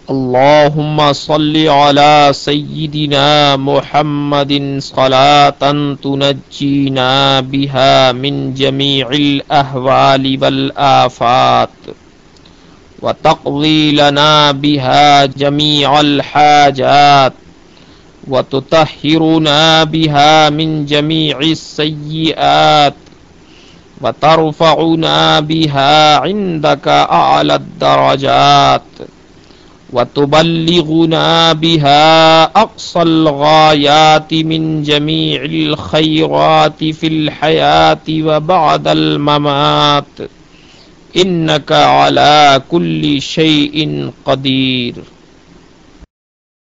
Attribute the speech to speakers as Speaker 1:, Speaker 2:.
Speaker 1: अल्लाहुम्मा सल्लि अला सय्यिदिना मुहम्मदिन सलातन तुनज्जीना बिहा मिन जमीइल अहवालि वल आफात व तक़दी लना बिहा जमीअल हाजात व तुतहिरुना बिहा मिन जमीइस सय्यिआत व तरफ़उना बिहा इंदका अअलद दरजात व तुबल्लिगुना बिहा अक़सल गायाति मिन जमीइल खैराति फिल हयाति व बअदल ममात इन्नका अला कुल्ली शैइन क़दीर।